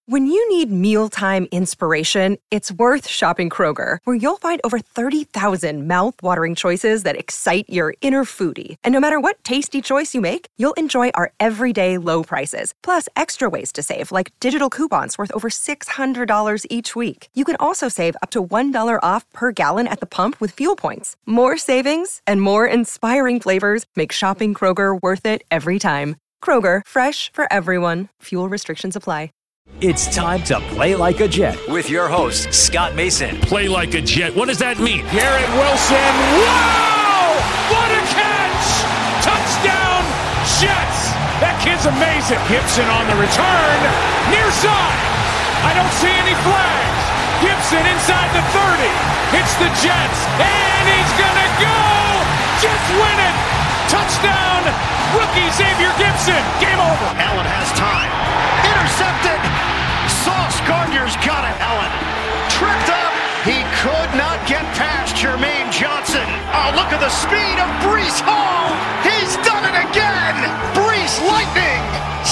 When you need mealtime inspiration, it's worth shopping Kroger, where you'll find over 30,000 mouth-watering choices that excite your inner foodie. And no matter what tasty choice you make, you'll enjoy our everyday low prices, plus extra ways to save, like digital coupons worth over $600 each week. You can also save up to $1 off per gallon at the pump with fuel points. More savings and more inspiring flavors make shopping Kroger worth it every time. Kroger, fresh for everyone. Fuel restrictions apply. It's time to play like a Jet with your host, Scott Mason. Play like a Jet. What does that mean? Garrett Wilson. Wow! What a catch! Touchdown, Jets! That kid's amazing. Gibson on the return. Near side. I don't see any flags. Gibson inside the 30. Hits the Jets. And he's going to go! Jets win it! Touchdown! Rookie Xavier Gibson. Game over. Allen has time. Intercepted. Sauce Gardner's got it. Allen tripped up. He could not get past Jermaine Johnson. Oh, look at the speed of Breece Hall. He's done it again. Breece Lightning.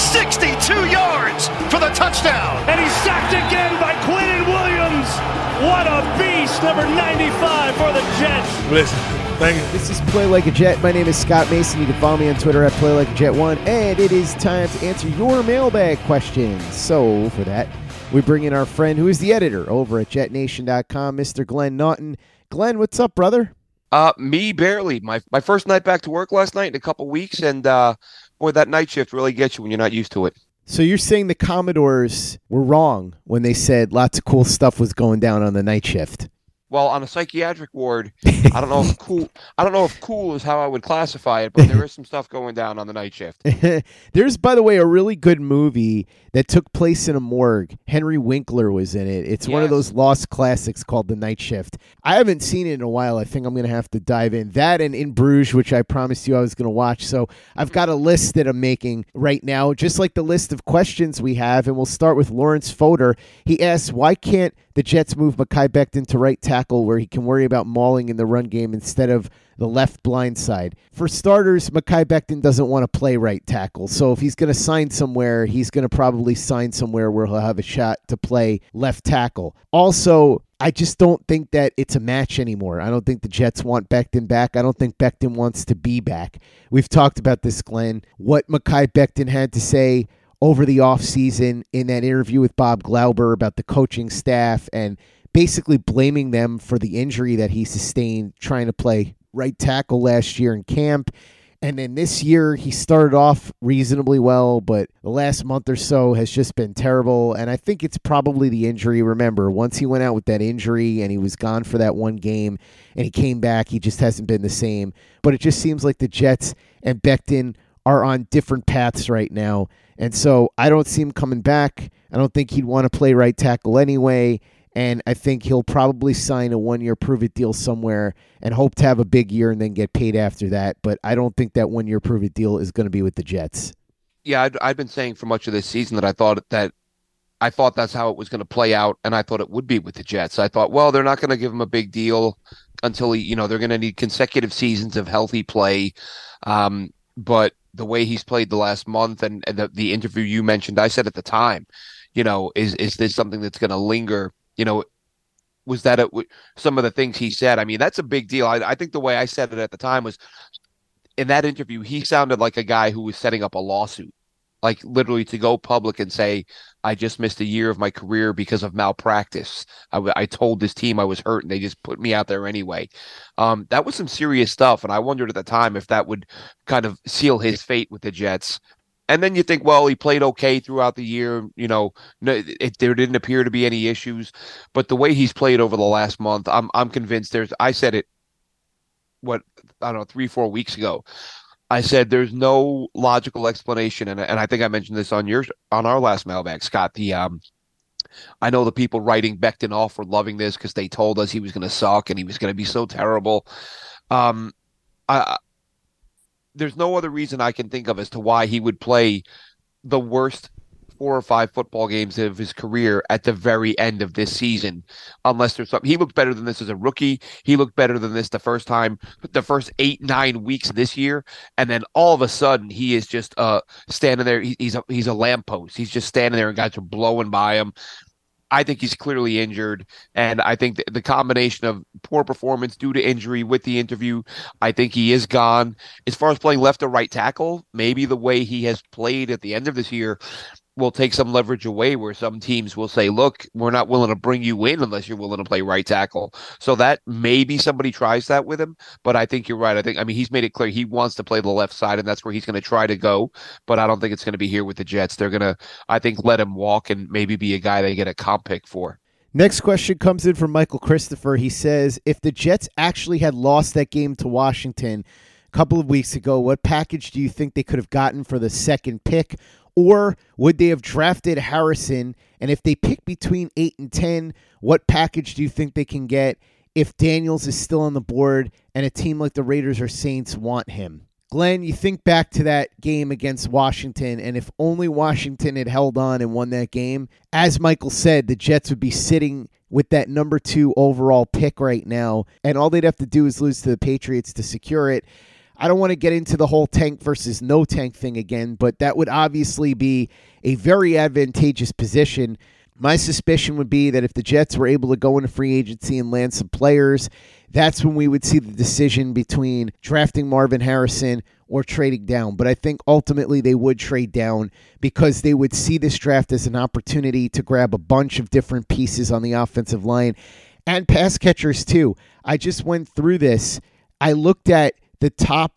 62 yards for the touchdown. And he's sacked again by Quinnen Williams. What a beast. Number 95 for the Jets. Listen. Thank you. This is Play Like a Jet. My name is Scott Mason. You can follow me on Twitter at PlayLikeAJet1. And it is time to answer your mailbag questions. So for that, we bring in our friend who is the editor over at JetNation.com, Mr. Glenn Naughton. Glenn, what's up, brother? Me barely. My first night back to work last night in a couple weeks, and boy, that night shift really gets you when you're not used to it. So you're saying the Commodores were wrong when they said lots of cool stuff was going down on the night shift? Well, on a psychiatric ward, I don't know if cool is how I would classify it, but there is some stuff going down on the night shift. There's, by the way, a really good movie that took place in a morgue. Henry Winkler was in it. It's one of those lost classics called The Night Shift. I haven't seen it in a while. I think I'm going to have to dive in. That and In Bruges, which I promised you I was going to watch. So I've got a list that I'm making right now, just like the list of questions we have. And we'll start with Lawrence Fodor. He asks, why can't the Jets move Mekhi Becton to right tackle where he can worry about mauling in the run game instead of the left blind side? For starters, Mekhi Becton doesn't want to play right tackle. So if he's going to sign somewhere, he's going to probably sign somewhere where he'll have a shot to play left tackle. Also, I just don't think that it's a match anymore. I don't think the Jets want Becton back. I don't think Becton wants to be back. We've talked about this, Glenn. What Mekhi Becton had to say over the offseason in that interview with Bob Glauber about the coaching staff and basically blaming them for the injury that he sustained trying to play right tackle last year in camp. And then this year he started off reasonably well, but the last month or so has just been terrible. And I think it's probably the injury. Remember, once he went out with that injury and he was gone for that one game and he came back, he just hasn't been the same. But it just seems like the Jets and Becton are on different paths right now. And so I don't see him coming back. I don't think he'd want to play right tackle anyway. And I think he'll probably sign a one-year prove-it deal somewhere and hope to have a big year and then get paid after that. But I don't think that one-year prove-it deal is going to be with the Jets. Yeah, I've been saying for much of this season that I thought that's how it was going to play out, and I thought it would be with the Jets. I thought, well, they're not going to give him a big deal until they're going to need consecutive seasons of healthy play. But the way he's played the last month and the interview you mentioned, I said at the time, is this something that's going to linger? Was that some of the things he said? I mean, that's a big deal. I think the way I said it at the time was in that interview, he sounded like a guy who was setting up a lawsuit, like literally to go public and say, I just missed a year of my career because of malpractice. I told this team I was hurt and they just put me out there anyway. That was some serious stuff. And I wondered at the time if that would kind of seal his fate with the Jets. And then you think, well, he played okay throughout the year. There didn't appear to be any issues. But the way he's played over the last month, I'm convinced I said it, 3-4 weeks ago. I said there's no logical explanation, and I think I mentioned this on our last mailbag, Scott. I know the people writing Becton off were loving this because they told us he was going to suck and he was going to be so terrible. There's no other reason I can think of as to why he would play the worst 4 or 5 football games of his career at the very end of this season, unless there's something. He looked better than this as a rookie. He looked better than this the first 8, 9 weeks this year. And then all of a sudden he is just standing there. He's a lamppost. He's just standing there and guys are blowing by him. I think he's clearly injured, and I think the combination of poor performance due to injury with the interview, I think he is gone. As far as playing left or right tackle, maybe the way he has played at the end of this year will take some leverage away where some teams will say, look, we're not willing to bring you in unless you're willing to play right tackle. So that maybe somebody tries that with him, but I think you're right. He's made it clear he wants to play the left side, and that's where he's going to try to go, but I don't think it's going to be here with the Jets. They're going to, I think, let him walk and maybe be a guy they get a comp pick for. Next question comes in from Michael Christopher. He says, if the Jets actually had lost that game to Washington a couple of weeks ago, what package do you think they could have gotten for the second pick? Or would they have drafted Harrison? And if they pick between 8 and 10, what package do you think they can get if Daniels is still on the board and a team like the Raiders or Saints want him? Glenn, you think back to that game against Washington, and if only Washington had held on and won that game, as Michael said, the Jets would be sitting with that number 2 overall pick right now, and all they'd have to do is lose to the Patriots to secure it. I don't want to get into the whole tank versus no tank thing again, but that would obviously be a very advantageous position. My suspicion would be that if the Jets were able to go into free agency and land some players, that's when we would see the decision between drafting Marvin Harrison or trading down. But I think ultimately they would trade down because they would see this draft as an opportunity to grab a bunch of different pieces on the offensive line and pass catchers too. I just went through this. I looked at the top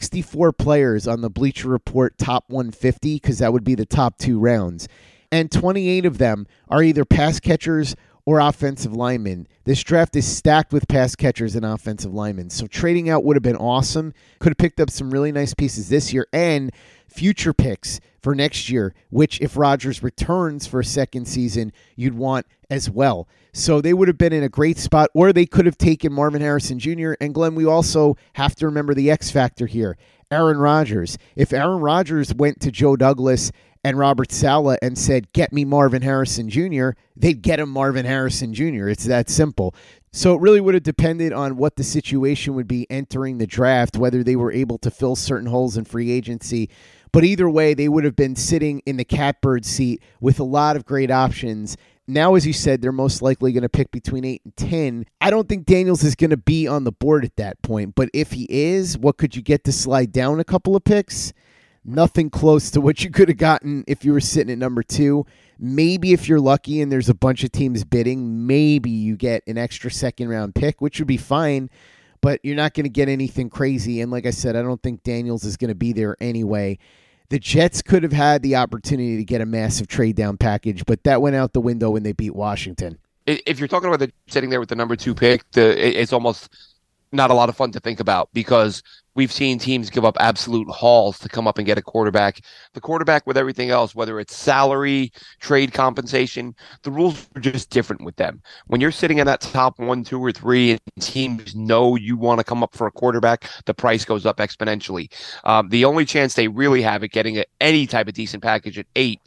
64 players on the Bleacher Report top 150, because that would be the top 2 rounds. And 28 of them are either pass catchers or offensive linemen. This draft is stacked with pass catchers and offensive linemen. So trading out would have been awesome. Could have picked up some really nice pieces this year and future picks for next year, which if Rodgers returns for a second season, you'd want as well. So they would have been in a great spot, or they could have taken Marvin Harrison Jr. And Glenn, we also have to remember the X factor here, Aaron Rodgers. If Aaron Rodgers went to Joe Douglas and Robert Saleh and said, get me Marvin Harrison Jr., they'd get him Marvin Harrison Jr. It's that simple. So it really would have depended on what the situation would be entering the draft, whether they were able to fill certain holes in free agency. But either way, they would have been sitting in the catbird seat with a lot of great options. Now, as you said, they're most likely going to pick between 8 and 10. I don't think Daniels is going to be on the board at that point. But if he is, what could you get to slide down a couple of picks? Nothing close to what you could have gotten if you were sitting at number 2. Maybe if you're lucky and there's a bunch of teams bidding, maybe you get an extra second-round pick, which would be fine. But you're not going to get anything crazy. And like I said, I don't think Daniels is going to be there anyway. The Jets could have had the opportunity to get a massive trade-down package, but that went out the window when they beat Washington. If you're talking about sitting there with the number 2 pick, it's almost not a lot of fun to think about because we've seen teams give up absolute hauls to come up and get a quarterback. The quarterback with everything else, whether it's salary, trade compensation, the rules are just different with them. When you're sitting in that top 1, 2, or 3 and teams know you want to come up for a quarterback, the price goes up exponentially. The only chance they really have at getting any type of decent package at 8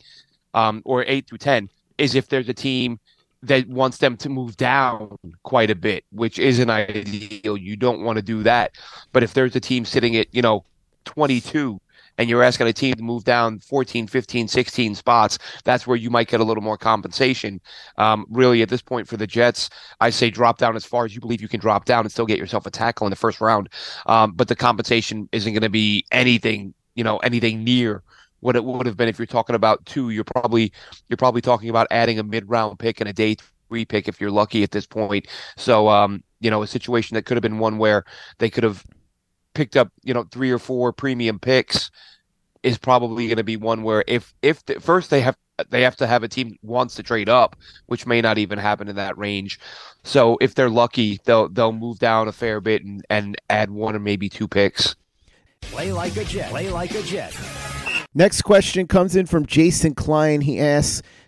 or 8 through 10 is if there's a team that wants them to move down quite a bit, which isn't ideal. You don't want to do that. But if there's a team sitting at, 22 and you're asking a team to move down 14, 15, 16 spots, that's where you might get a little more compensation. Really, at this point for the Jets, I say drop down as far as you believe you can drop down and still get yourself a tackle in the first round. But the compensation isn't going to be anything near what it would have been if you're talking about 2. You're probably talking about adding a mid-round pick and a day 3 pick if you're lucky at this point. So, a situation that could have been one where they could have picked up, 3 or 4 premium picks is probably going to be one where if first they have to have a team that wants to trade up, which may not even happen in that range. So if they're lucky, they'll move down a fair bit and add 1 or maybe 2 picks. Play like a Jet. Play like a Jet. Next question comes in from Jason Klein. He asks,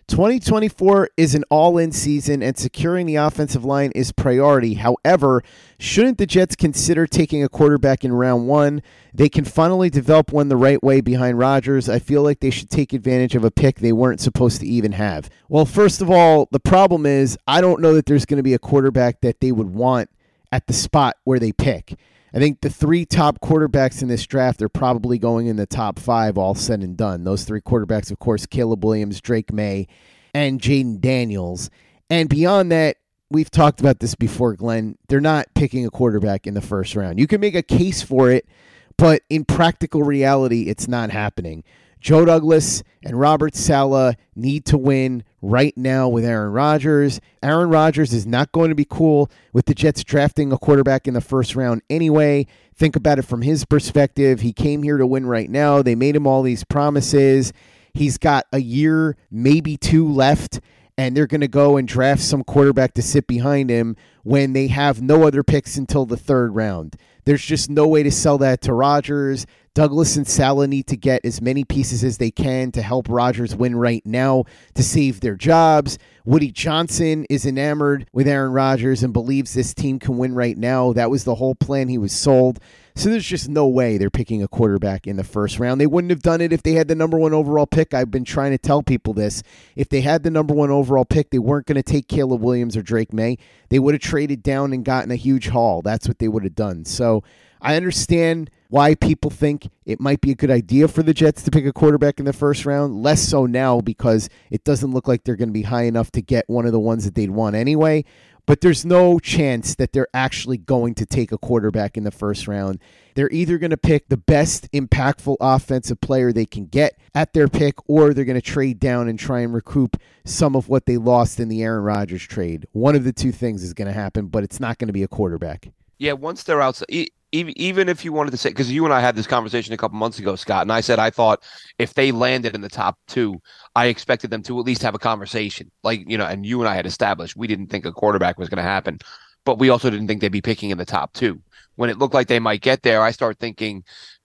2024 is an all-in season, and securing the offensive line is priority. However, shouldn't the Jets consider taking a quarterback in round one? They can finally develop one the right way behind Rodgers. I feel like they should take advantage of a pick they weren't supposed to even have. Well, first of all, the problem is I don't know that there's going to be a quarterback that they would want at the spot where they pick. I think the 3 top quarterbacks in this draft are probably going in the top 5, all said and done. Those 3 quarterbacks, of course, Caleb Williams, Drake May, and Jaden Daniels. And beyond that, we've talked about this before, Glenn. They're not picking a quarterback in the first round. You can make a case for it, but in practical reality, it's not happening. Joe Douglas and Robert Saleh need to win right now with Aaron Rodgers. Aaron Rodgers is not going to be cool with the Jets drafting a quarterback in the first round anyway. Think about it from his perspective. He came here to win right now. They made him all these promises. He's got a year, maybe 2 left, and they're going to go and draft some quarterback to sit behind him when they have no other picks until the 3rd round. There's just no way to sell that to Rodgers. Douglas and Saleh need to get as many pieces as they can to help Rodgers win right now to save their jobs. Woody Johnson is enamored with Aaron Rodgers and believes this team can win right now. That was the whole plan. He was sold. So there's just no way they're picking a quarterback in the first round. They wouldn't have done it if they had the number 1 overall pick. I've been trying to tell people this. If they had the number 1 overall pick, they weren't going to take Caleb Williams or Drake May. They would have traded down and gotten a huge haul. That's what they would have done. So I understand why people think it might be a good idea for the Jets to pick a quarterback in the first round. Less so now because it doesn't look like they're going to be high enough to get one of the ones that they'd want anyway. But there's no chance that they're actually going to take a quarterback in the first round. They're either going to pick the best impactful offensive player they can get at their pick, or they're going to trade down and try and recoup some of what they lost in the Aaron Rodgers trade. One of the 2 things is going to happen, but it's not going to be a quarterback. Yeah, once they're outside, even if you wanted to say, because you and I had this conversation a couple months ago, Scott, and I said I thought if they landed in the top 2, I expected them to at least have a conversation. And you and I had established we didn't think a quarterback was going to happen, but we also didn't think they'd be picking in the top 2. When it looked like they might get there, I start thinking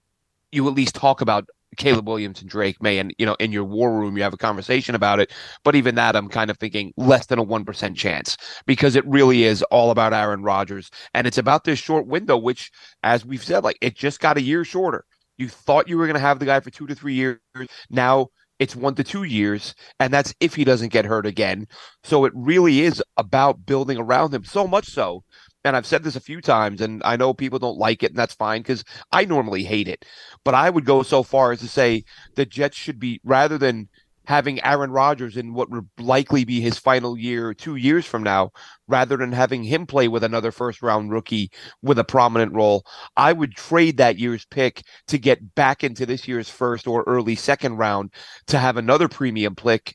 you at least talk about Caleb Williams and Drake May, and in your war room you have a conversation about it. But even that, I'm kind of thinking less than a 1% chance, because it really is all about Aaron Rodgers, and it's about this short window, which, as we've said, it just got a year shorter. You thought you were going to have the guy for 2 to 3 years. Now it's 1 to 2 years, and that's if he doesn't get hurt again. So it really is about building around him, so much so. And I've said this a few times, and I know people don't like it, and that's fine, because I normally hate it. But I would go so far as to say the Jets should be, rather than having Aaron Rodgers in what would likely be his final year 2 years from now, rather than having him play with another first-round rookie with a prominent role, I would trade that year's pick to get back into this year's first or early second round to have another premium pick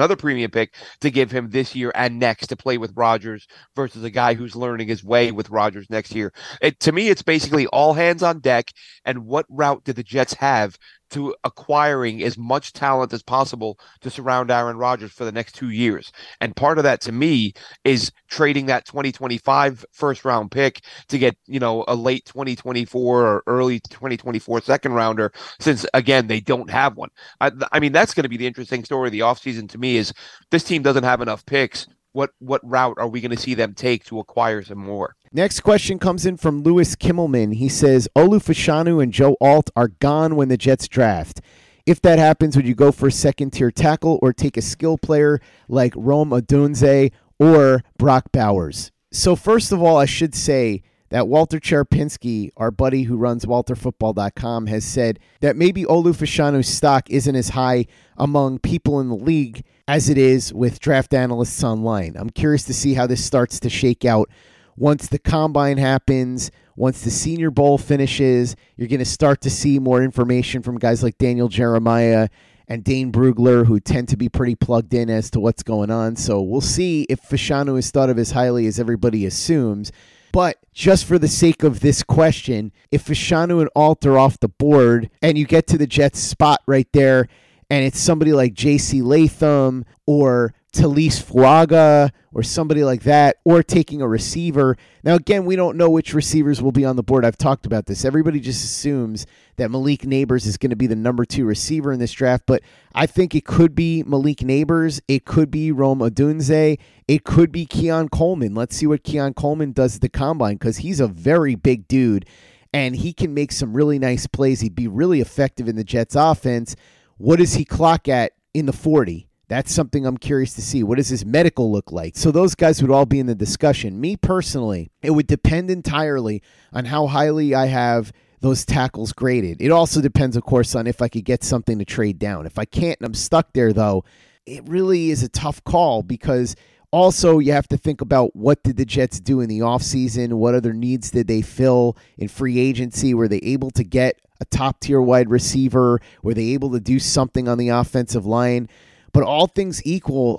to give him this year and next to play with Rodgers versus a guy who's learning his way with Rodgers next year. To me, it's basically all hands on deck, and what route do the Jets have to acquiring as much talent as possible to surround Aaron Rodgers for the next 2 years. And part of that, to me, is trading that 2025 first-round pick to get, a late 2024 or early 2024 second-rounder, since, again, they don't have one. I mean, that's going to be the interesting story of the offseason to me, is this team doesn't have enough picks. What route are we going to see them take to acquire some more? Next question comes in from Lewis Kimmelman. He says, Olu Fashanu and Joe Alt are gone when the Jets draft. If that happens, would you go for a second-tier tackle or take a skill player like Rome Odunze or Brock Bowers? So first of all, I should say that Walter Cherpinski, our buddy who runs WalterFootball.com, has said that maybe Olu Fashanu's stock isn't as high among people in the league as it is with draft analysts online. I'm curious to see how this starts to shake out. Once the combine happens, once the Senior Bowl finishes, you're going to start to see more information from guys like Daniel Jeremiah and Dane Brugler, who tend to be pretty plugged in as to what's going on. So we'll see if Fashanu is thought of as highly as everybody assumes. But just for the sake of this question, if Fashanu and Alt are off the board and you get to the Jets spot right there and it's somebody like J.C. Latham or Talise Fuaga or somebody like that, or taking a receiver. Now, again, we don't know which receivers will be on the board. I've talked about this. Everybody just assumes that Malik Nabers is going to be the number 2 receiver in this draft, but I think it could be Malik Nabers. It could be Rome Odunze. It could be Keon Coleman. Let's see what Keon Coleman does at the combine, because he's a very big dude, and he can make some really nice plays. He'd be really effective in the Jets offense. What does he clock at in the 40? That's something I'm curious to see. What does his medical look like? So those guys would all be in the discussion. Me personally, it would depend entirely on how highly I have those tackles graded. It also depends, of course, on if I could get something to trade down. If I can't and I'm stuck there, though, it really is a tough call, because also you have to think about what did the Jets do in the offseason? What other needs did they fill in free agency? Were they able to get a top-tier wide receiver? Were they able to do something on the offensive line? But all things equal,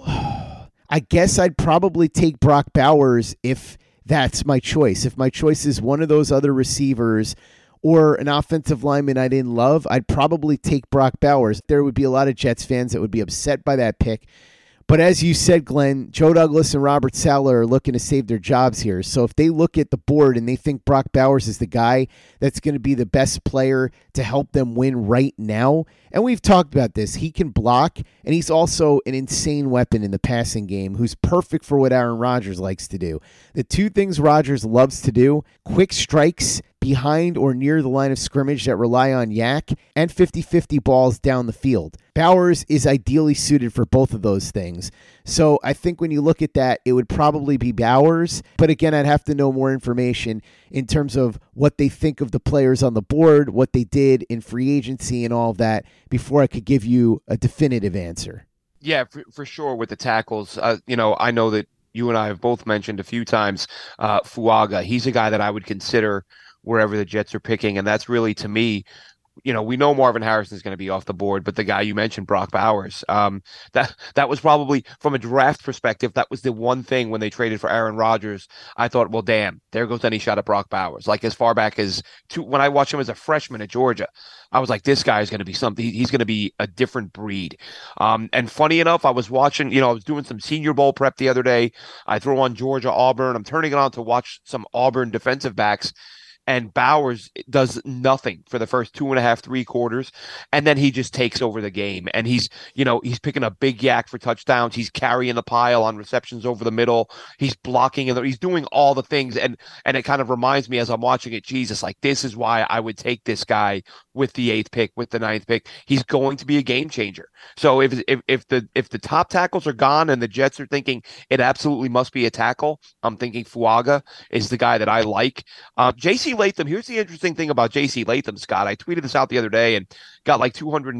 I guess I'd probably take Brock Bowers if that's my choice. If my choice is one of those other receivers or an offensive lineman I didn't love, I'd probably take Brock Bowers. There would be a lot of Jets fans that would be upset by that pick. But as you said, Glenn, Joe Douglas and Robert Saleh are looking to save their jobs here. So if they look at the board and they think Brock Bowers is the guy that's going to be the best player to help them win right now, and we've talked about this, he can block, and he's also an insane weapon in the passing game who's perfect for what Aaron Rodgers likes to do. The two things Rodgers loves to do, quick strikes behind or near the line of scrimmage that rely on yak, and 50-50 balls down the field. Bowers is ideally suited for both of those things. So I think when you look at that, it would probably be Bowers. But again, I'd have to know more information in terms of what they think of the players on the board, what they did in free agency and all of that before I could give you a definitive answer. Yeah, for sure with the tackles. I know that you and I have both mentioned a few times Fuaga. He's a guy that I would consider wherever the Jets are picking. And that's really, to me, we know Marvin Harrison is going to be off the board, but the guy you mentioned, Brock Bowers, that was probably, from a draft perspective, that was the one thing when they traded for Aaron Rodgers. I thought, well, damn, there goes any shot at Brock Bowers. Like as far back as when I watched him as a freshman at Georgia, I was like, this guy is going to be something. He's going to be a different breed. And funny enough, I was watching, I was doing some Senior Bowl prep the other day. I throw on Georgia, Auburn. I'm turning it on to watch some Auburn defensive backs. And Bowers does nothing for the first 2.5, 3 quarters. And then he just takes over the game. And he's picking a big yak for touchdowns. He's carrying the pile on receptions over the middle. He's blocking and he's doing all the things. And it kind of reminds me as I'm watching it, Jesus, like this is why I would take this guy with the 8th pick, with the 9th pick. He's going to be a game changer. So if the top tackles are gone and the Jets are thinking it absolutely must be a tackle, I'm thinking Fuaga is the guy that I like. J.C. Latham, here's the interesting thing about J.C. Latham, Scott. I tweeted this out the other day and got like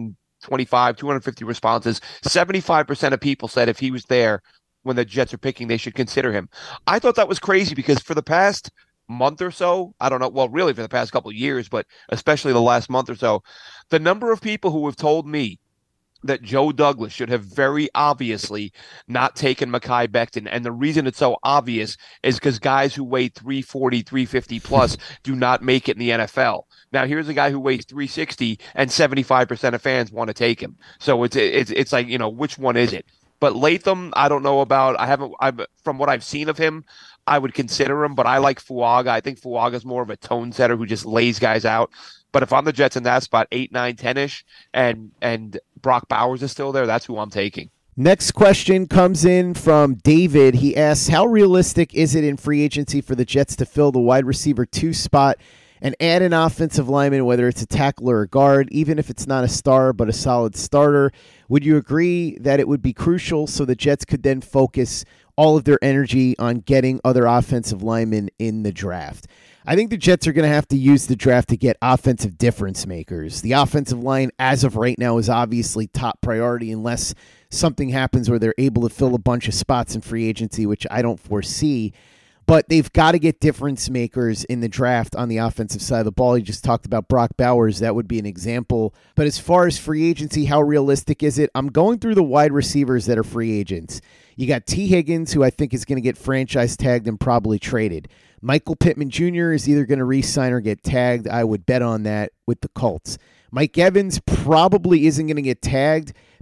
225, 250 responses. 75% of people said if he was there when the Jets are picking, they should consider him. I thought that was crazy because for the past month or so, I don't know, well, really for the past couple of years, but especially the last month or so, the number of people who have told me that Joe Douglas should have very obviously not taken Mekhi Becton. And the reason it's so obvious is because guys who weigh 340, 350 plus do not make it in the NFL. Now, here's a guy who weighs 360 and 75% of fans want to take him. So it's like, which one is it? But Latham, I don't know about. From what I've seen of him, I would consider him, but I like Fuaga. I think Fuaga's more of a tone setter who just lays guys out. But if I'm the Jets in that spot, 8, 9, 10-ish, and Brock Bowers is still there, that's who I'm taking. Next question comes in from David. He asks, how realistic is it in free agency for the Jets to fill the wide receiver 2 spot and add an offensive lineman, whether it's a tackle or a guard, even if it's not a star but a solid starter? Would you agree that it would be crucial so the Jets could then focus all of their energy on getting other offensive linemen in the draft? I think the Jets are going to have to use the draft to get offensive difference makers. The offensive line, as of right now, is obviously top priority unless something happens where they're able to fill a bunch of spots in free agency, which I don't foresee. But they've got to get difference makers in the draft on the offensive side of the ball. You just talked about Brock Bowers. That would be an example. But as far as free agency, how realistic is it? I'm going through the wide receivers that are free agents. You got T. Higgins, who I think is going to get franchise tagged and probably traded. Michael Pittman Jr. is either going to re-sign or get tagged. I would bet on that with the Colts. Mike Evans probably isn't going to get tagged,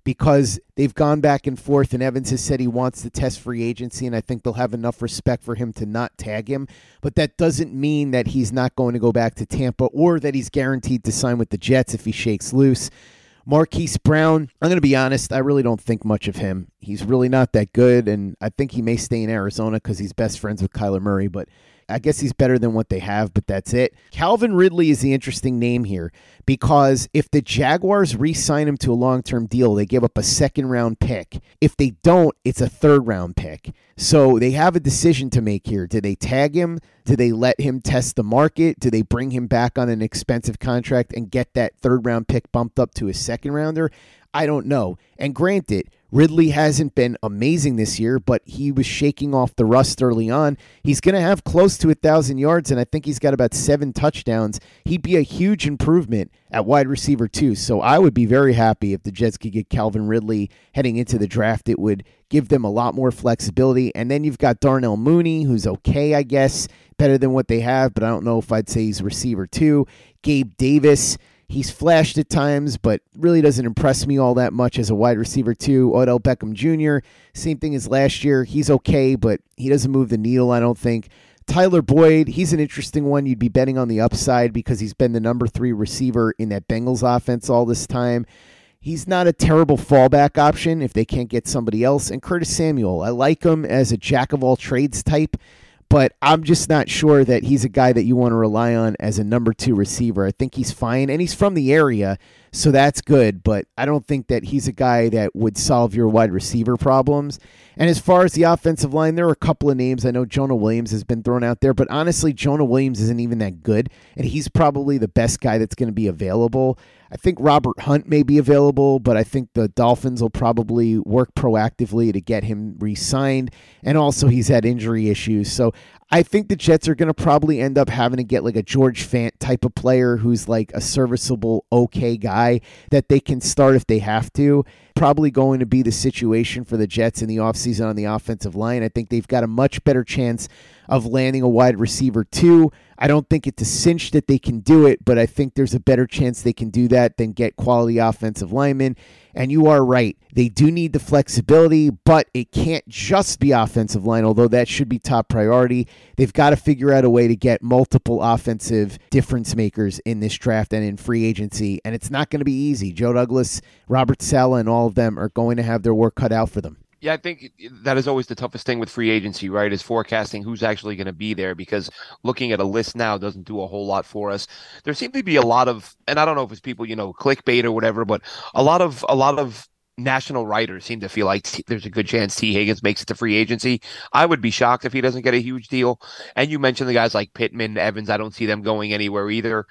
because they've gone back and forth, and Evans has said he wants to test free agency, and I think they'll have enough respect for him to not tag him. But that doesn't mean that he's not going to go back to Tampa or that he's guaranteed to sign with the Jets if he shakes loose. Marquise Brown, I'm going to be honest, I really don't think much of him. He's really not that good, and I think he may stay in Arizona because he's best friends with Kyler Murray, but I guess he's better than what they have, but that's it. Calvin Ridley is the interesting name here because if the Jaguars re-sign him to a long-term deal, they give up a second-round pick. If they don't, it's a third-round pick. So they have a decision to make here. Do they tag him? Do they let him test the market? Do they bring him back on an expensive contract and get that third-round pick bumped up to a second-rounder? I don't know. And granted, Ridley hasn't been amazing this year, but he was shaking off the rust early on. He's going to have close to 1,000 yards, and I think he's got about 7 touchdowns. He'd be a huge improvement at wide receiver too. So I would be very happy if the Jets could get Calvin Ridley heading into the draft. It would give them a lot more flexibility. And then you've got Darnell Mooney, who's okay, I guess, better than what they have, but I don't know if I'd say he's receiver too. Gabe Davis, he's flashed at times, but really doesn't impress me all that much as a wide receiver too. Odell Beckham Jr., same thing as last year. He's okay, but he doesn't move the needle, I don't think. Tyler Boyd, he's an interesting one. You'd be betting on the upside because he's been the number 3 receiver in that Bengals offense all this time. He's not a terrible fallback option if they can't get somebody else. And Curtis Samuel, I like him as a jack-of-all-trades type, but I'm just not sure that he's a guy that you want to rely on as a number 2 receiver. I think he's fine, and he's from the area, so that's good, but I don't think that he's a guy that would solve your wide receiver problems. And as far as the offensive line, there are a couple of names. I know Jonah Williams has been thrown out there, but honestly, Jonah Williams isn't even that good, and he's probably the best guy that's going to be available. I think Robert Hunt may be available, but I think the Dolphins will probably work proactively to get him re-signed, and also he's had injury issues. So I think the Jets are going to probably end up having to get like a George Fant type of player who's like a serviceable, okay guy that they can start if they have to. Probably going to be the situation for the Jets in the offseason on the offensive line. I think they've got a much better chance of landing a wide receiver too. I don't think it's a cinch that they can do it, but I think there's a better chance they can do that than get quality offensive linemen. And you are right. They do need the flexibility, but it can't just be offensive line, although that should be top priority. They've got to figure out a way to get multiple offensive difference makers in this draft and in free agency, and it's not going to be easy. Joe Douglas, Robert Saleh, and all of them are going to have their work cut out for them. Yeah, I think that is always the toughest thing with free agency, right, is forecasting who's actually going to be there, because looking at a list now doesn't do a whole lot for us. There seem to be a lot of, and I don't know if it's people, clickbait or whatever, but a lot of national writers seem to feel like there's a good chance T. Higgins makes it to free agency. I would be shocked if he doesn't get a huge deal. And you mentioned the guys like Pittman, Evans. I don't see them going anywhere either.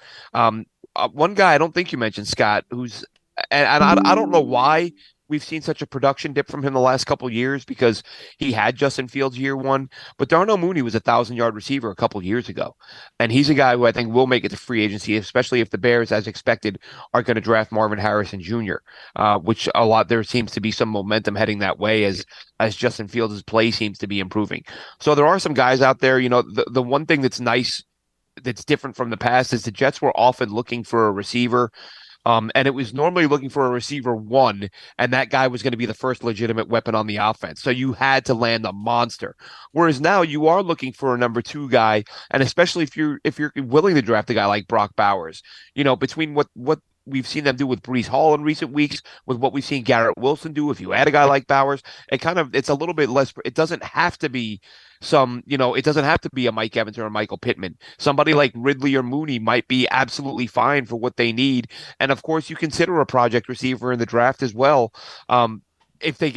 One guy I don't think you mentioned, Scott, who's, and I don't know why we've seen such a production dip from him the last couple of years, because he had Justin Fields year 1, but Darnell Mooney was a 1,000-yard receiver a couple of years ago. And he's a guy who I think will make it to free agency, especially if the Bears, as expected, are going to draft Marvin Harrison Jr., which there seems to be some momentum heading that way as Justin Fields' play seems to be improving. So there are some guys out there. The one thing that's nice, that's different from the past, is the Jets were often looking for a receiver. And it was normally looking for a receiver 1, and that guy was going to be the first legitimate weapon on the offense. So you had to land a monster. Whereas now you are looking for a number 2 guy, and especially if you're willing to draft a guy like Brock Bowers, between what we've seen them do with Breece Hall in recent weeks, with what we've seen Garrett Wilson do, if you add a guy like Bowers, it's a little bit less. It doesn't have to be it doesn't have to be a Mike Evans or a Michael Pittman. Somebody like Ridley or Mooney might be absolutely fine for what they need. And of course, you consider a project receiver in the draft as well. If they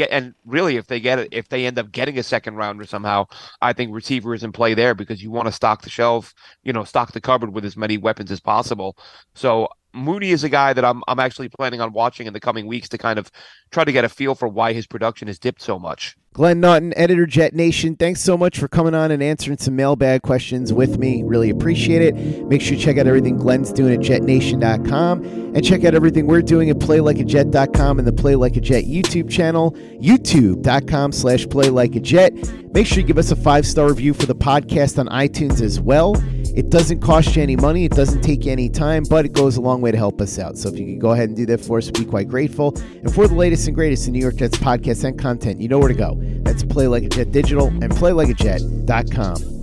end up getting a second rounder somehow, I think receiver is in play there, because you want to stock the shelf, stock the cupboard with as many weapons as possible. So Mooney is a guy that I'm actually planning on watching in the coming weeks to kind of try to get a feel for why his production has dipped so much. Glenn Naughton, editor, Jet Nation, thanks so much for coming on and answering some mailbag questions with me. Really appreciate it. Make sure you check out everything Glenn's doing at JetNation.com, and check out everything we're doing at PlayLikeAJet.com and the Play Like a Jet YouTube channel, YouTube.com/PlayLikeAJet. Make sure you give us a 5-star review for the podcast on iTunes as well. It doesn't cost you any money. It doesn't take you any time, but it goes a long way to help us out. So if you could go ahead and do that for us, we'd be quite grateful. And for the latest and greatest in New York Jets podcasts and content, you know where to go. That's Play Like a Jet Digital and PlayLikeAJet.com.